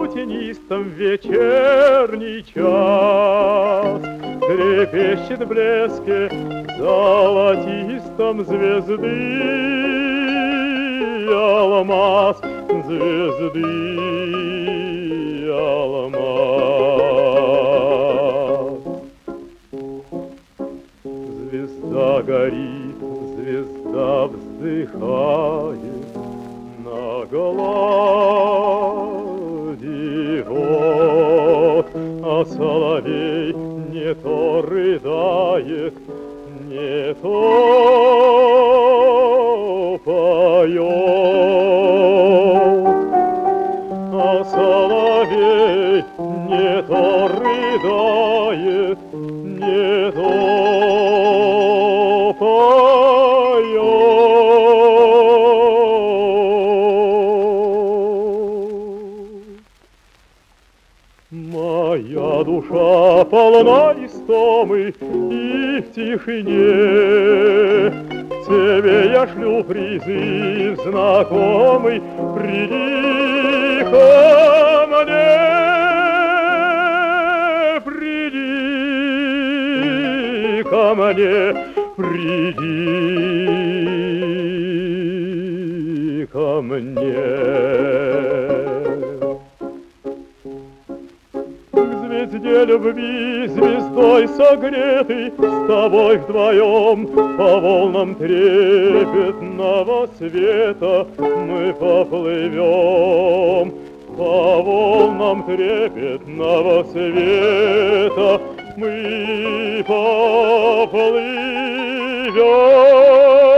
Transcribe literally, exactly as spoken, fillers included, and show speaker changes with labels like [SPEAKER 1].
[SPEAKER 1] тенистом вечерний час трепещет в блеске золотистом звезды алмаз, звезды алмаз. Звезда горит, звезда вздыхает на глади вод, а соловей не то рыдает, не то поет, а соловей не то рыдает, не то поет. Моя душа полна истомы, и в тишине тебе я шлю призыв знакомый. Приди ко мне, приди ко мне, приди ко мне. Звезде любви, звездой согретый, с тобой вдвоем по волнам трепетного света мы поплывем. По волнам трепетного света мы поплывем.